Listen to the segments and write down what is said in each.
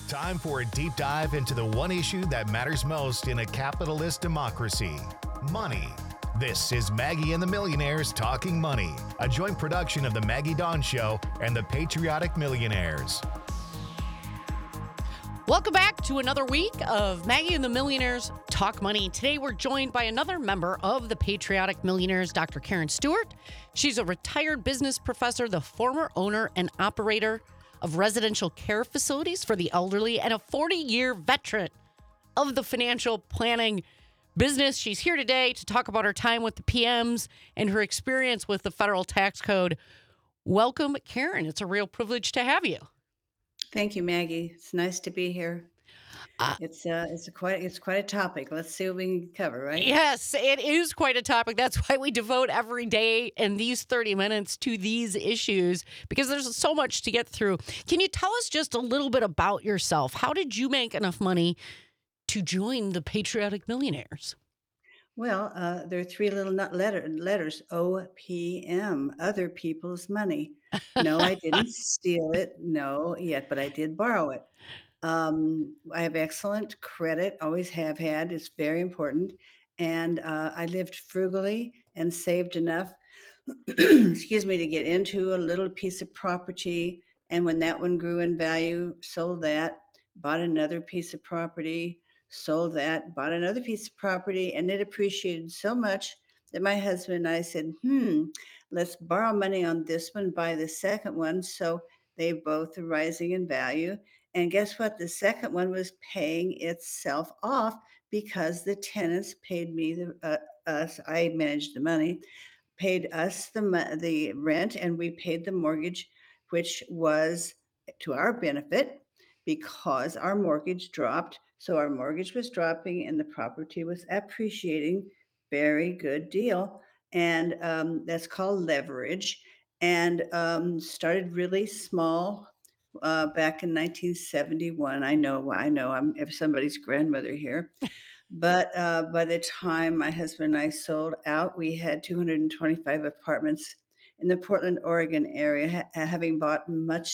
Time for a deep dive into the one issue that matters most in a capitalist democracy: money. This is Maggie and the Millionaires Talking Money, a joint production of The Maggie Dawn Show and The Patriotic Millionaires. Welcome back to another week of Maggie and the Millionaires Talk Money. Today we're joined by another member of the Patriotic Millionaires, Dr. Karen Stewart. She's a retired business professor, the former owner and operator of residential care facilities for the elderly, and a 40-year veteran of the financial planning business. She's here today to talk about her time with the PMs and her experience with the federal tax code. Welcome, Karen. It's a real privilege to have you. Thank you, Maggie. It's nice to be here. Uh, It's quite a topic. Let's see what we can cover, right? Yes, it is quite a topic. That's why we devote every day in these 30 minutes to these issues, because there's so much to get through. Can you tell us just a little bit about yourself? How did you make enough money to join the Patriotic Millionaires? Well, there are three little letters, OPM, other people's money. No, I didn't steal it. No, yet, but I did borrow it. I have excellent credit, always have had. It's very important. And I lived frugally and saved enough, excuse me, to get into a little piece of property. And when that one grew in value, sold that, bought another piece of property, sold that, bought another piece of property, and it appreciated so much that my husband and I said, let's borrow money on this one, buy the second one. So they both are rising in value. And guess what? The second one was paying itself off because the tenants paid me us. I managed the money, paid us the rent, and we paid the mortgage, which was to our benefit because our mortgage dropped. So our mortgage was dropping and the property was appreciating. Very good deal. And that's called leverage. And started really small back in 1971. I know, I'm somebody's grandmother here. But by the time my husband and I sold out, we had 225 apartments in the Portland, Oregon area, having bought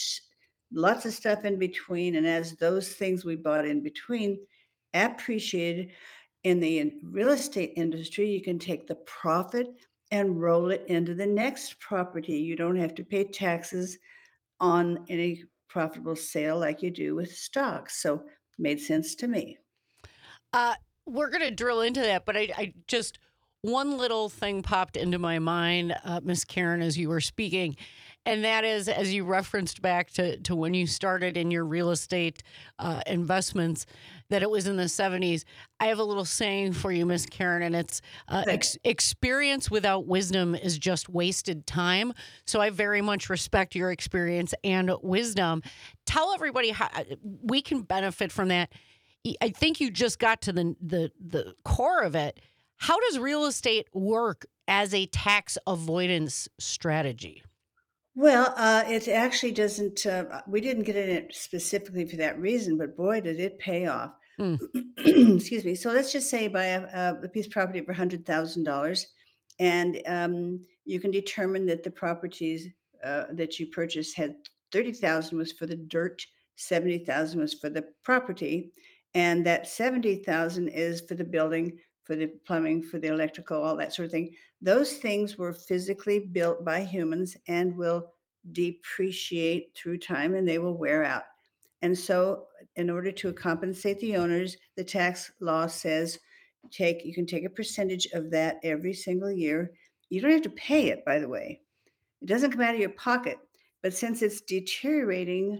lots of stuff in between. And as those things we bought in between appreciated in the real estate industry, you can take the profit and roll it into the next property. You don't have to pay taxes on any profitable sale like you do with stocks. So made sense to me. Uh, we're going to drill into that, but I just, one little thing popped into my mind, Miss Karen, as you were speaking, and that is, as you referenced back to when you started in your real estate investments, that it was in the 70s. I have a little saying for you, Miss Karen, and it's experience without wisdom is just wasted time. So I very much respect your experience and wisdom. Tell everybody how we can benefit from that. I think you just got to the core of it. How does real estate work as a tax avoidance strategy? Well, it actually doesn't. We didn't get in it specifically for that reason, but boy, did it pay off. Mm. Excuse me. So let's just say buy a piece of property for $100,000, and you can determine that the properties that you purchased had 30,000 was for the dirt, 70,000 was for the property, and that 70,000 is for the building, for the plumbing, for the electrical, all that sort of thing. Those things were physically built by humans and will depreciate through time and they will wear out. And so, in order to compensate the owners, the tax law says you can take a percentage of that every single year. You don't have to pay it, by the way. It doesn't come out of your pocket. But since it's deteriorating,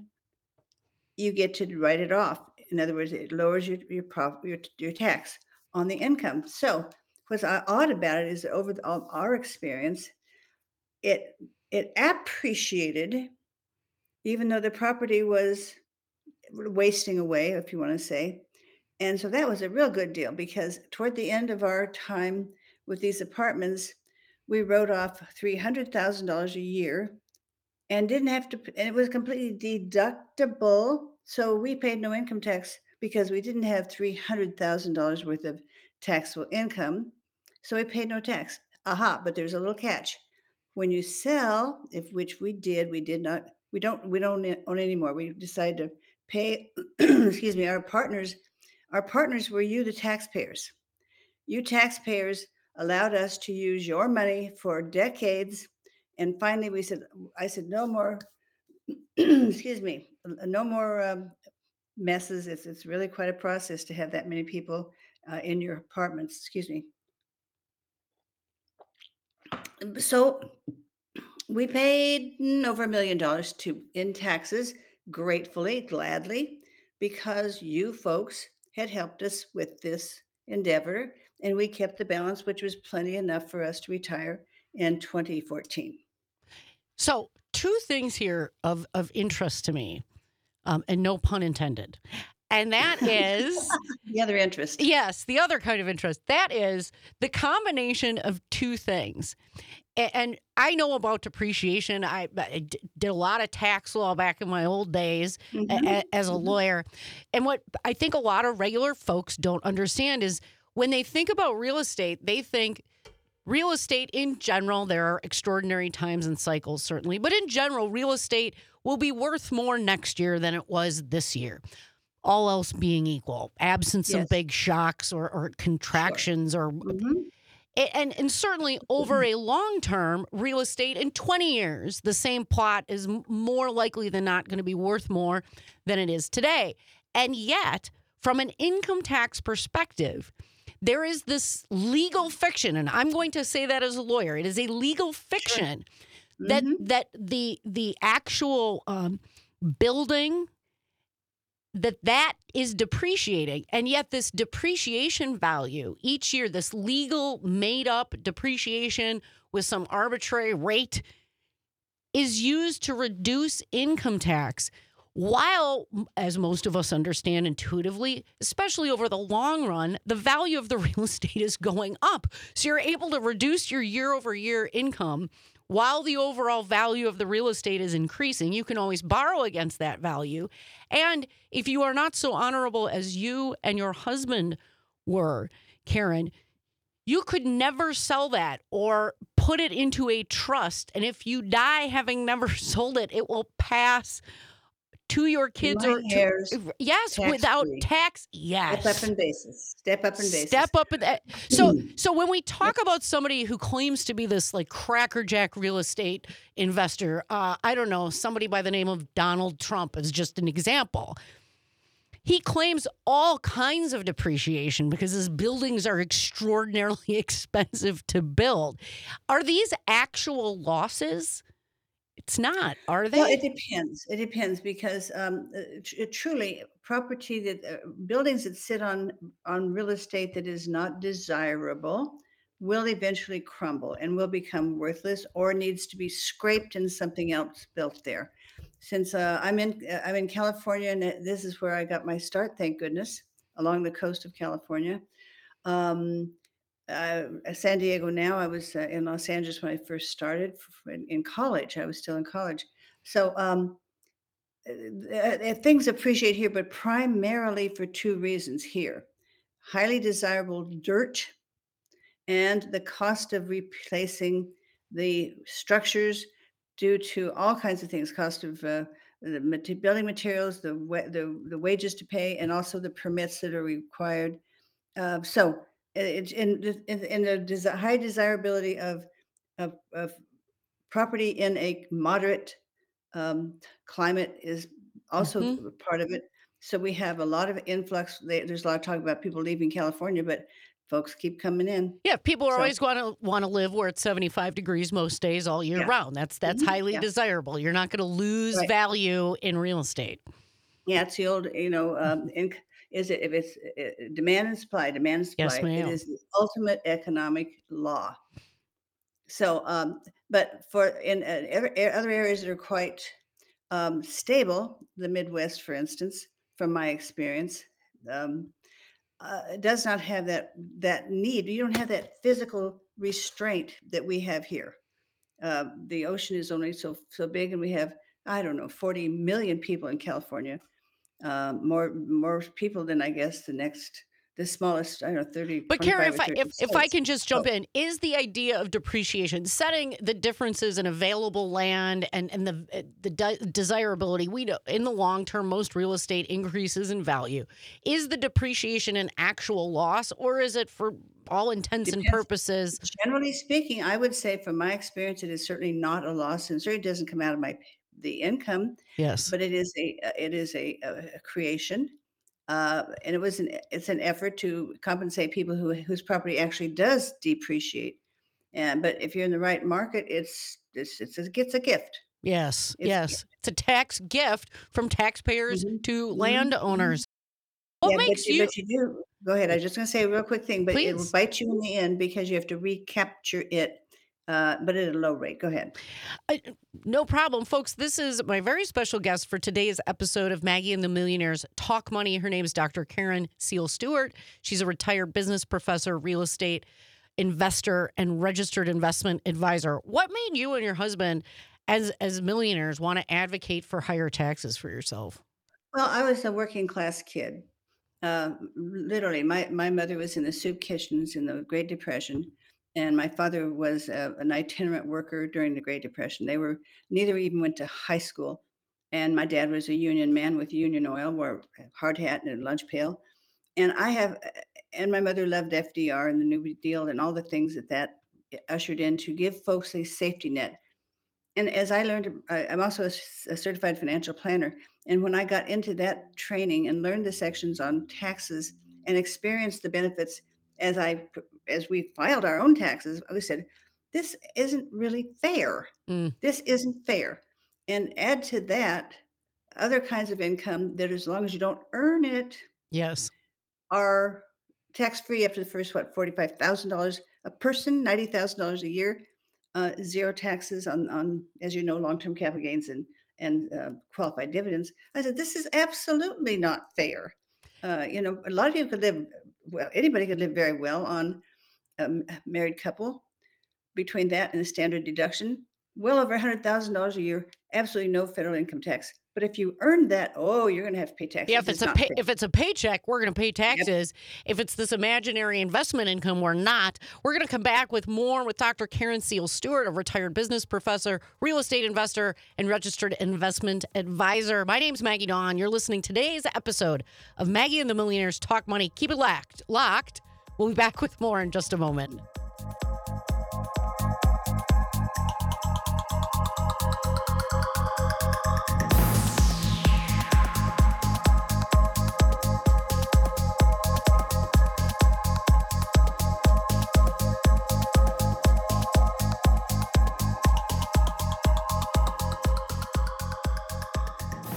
you get to write it off. In other words, it lowers your tax on the income. So what's odd about it is that over our experience, it appreciated, even though the property was wasting away, if you want to say. And so that was a real good deal because toward the end of our time with these apartments, we wrote off $300,000 a year and didn't have to, and it was completely deductible. So we paid no income tax because we didn't have $300,000 worth of taxable income. So we paid no tax. Aha, but there's a little catch. When you sell, which we did not, we don't own anymore. We decided to pay, excuse me, our partners were you, the taxpayers. You taxpayers allowed us to use your money for decades. And finally, I said, no more, excuse me, no more messes. It's really quite a process to have that many people in your apartments. Excuse me. So we paid over $1 million in taxes, gratefully, gladly, because you folks had helped us with this endeavor, and we kept the balance, which was plenty enough for us to retire in 2014. So, two things here of interest to me, and no pun intended. And that is, The other interest. yes, the other kind of interest. That is the combination of two things. And I know about depreciation. I did a lot of tax law back in my old days as a Mhm. lawyer. And what I think a lot of regular folks don't understand is when they think about real estate, they think real estate in general, there are extraordinary times and cycles, certainly. But in general, real estate will be worth more next year than it was this year. All else being equal, absent some Yes, big shocks or sure. contractions or Mhm. and certainly over a long term, real estate in 20 years, the same plot is more likely than not going to be worth more than it is today. And yet, from an income tax perspective, there is this legal fiction, and I'm going to say that as a lawyer. It is a legal Sure. fiction that Mhm. the actual building that is depreciating, and yet this depreciation value each year, this legal made up depreciation with some arbitrary rate, is used to reduce income tax, while, as most of us understand intuitively, especially over the long run, the value of the real estate is going up. So you're able to reduce your year over year income while the overall value of the real estate is increasing. You can always borrow against that value. And if you are not so honorable as you and your husband were, Karen, you could never sell that or put it into a trust. And if you die having never sold it, it will pass to your To kids my or to, heirs, yes, without tax-free. tax. Step up Yes. in basis. Step up in basis. Step up at that. So when we Yep. talk about somebody who claims to be this like crackerjack real estate investor, I don't know, somebody by the name of Donald Trump is just an example. He claims all kinds of depreciation because his buildings are extraordinarily expensive to build. Are these actual losses? It's not, are Well, it they? depends. It depends because truly, property that buildings that sit on real estate that is not desirable will eventually crumble and will become worthless or needs to be scraped and something else built there. Since I'm in California, and this is where I got my start, thank goodness, along the coast of California. Um, San Diego now. I was in Los Angeles when I first started in college. I was still in college. So things appreciate here, but primarily for two reasons here: highly desirable dirt and the cost of replacing the structures due to all kinds of things, cost of building materials, the wages to pay, and also the permits that are required. So it's in the high desirability of property in a moderate climate is also Mhm. part of it. So we have a lot of influx. There's a lot of talk about people leaving California, but folks keep coming in. Yeah, people are So always going to want to live where it's 75 degrees most days all year yeah, round. That's highly yeah, desirable. You're not going to lose right. value in real estate. Yeah, it's the old, is it if it's demand and supply, demand and Yes, supply. It ma'am. is the ultimate economic law. So, but for in other areas that are quite stable, the Midwest, for instance, from my experience, um, it does not have that need. You don't have that physical restraint that we have here. The ocean is only so big, and we have, I don't know, 40 million people in California, more people than I guess the smallest, I don't know, 30, But Karen, 25 or 30 if I states. can just So jump in, is the idea of depreciation, setting the differences in available land and the desirability, we know in the long term, most real estate increases in value. Is the depreciation an actual loss, or is it for all intents and depends. purposes? Generally speaking, I would say from my experience, it is certainly not a loss, and certainly doesn't come out of the income, Yes. but it is a creation, and it's an effort to compensate people whose property actually does depreciate. And but if you're in the right market, it's a gift. Yes. It's a Yes. gift. It's a tax gift from taxpayers Mhm, to mhm, mhm. landowners. What Yeah, makes you, but you do go ahead. I was just gonna say a real quick thing, but it will please? bite you in the end because you have to recapture it, but at a low rate. Go ahead. Uh, no problem, folks. This is my very special guest for today's episode of Maggie and the Millionaires Talk Money. Her name is Dr. Karen Seal Stewart. She's a retired business professor, real estate investor, and registered investment advisor. What made you and your husband, as millionaires, want to advocate for higher taxes for yourself? Well, I was a working class kid. Literally, my mother was in the soup kitchens in the Great Depression, and my father was an itinerant worker during the Great Depression. Neither even went to high school, and my dad was a union man with Union Oil, wore a hard hat and a lunch pail. And and my mother loved FDR and the New Deal and all the things that ushered in to give folks a safety net. And as I learned, I'm also a certified financial planner. And when I got into that training and learned the sections on taxes and experienced the benefits as as we filed our own taxes, we said, this isn't really fair. Mm, This isn't fair. And add to that other kinds of income that, as long as you don't earn it, yes. are tax-free up to the first, what, $45,000 a person, $90,000 a year, 0 taxes on, as you know, long-term capital gains and qualified dividends. I said, "This is absolutely not fair." A lot of people could live well, anybody could live very well on a married couple. Between that and the standard deduction, well over $100,000 a year, absolutely no federal income tax. But if you earn that, oh, you're gonna have to pay Yeah, taxes. It's not fair. if it's a paycheck, we're going to pay Yep. taxes. If it's this imaginary investment income, we're not. We're going to come back with more with Dr. Karen Seal Stewart, a retired business professor, real estate investor, and registered investment advisor. My name's Maggie Dawn. You're listening to today's episode of Maggie and the Millionaires Talk Money. Keep it locked. We'll be back with more in just a moment.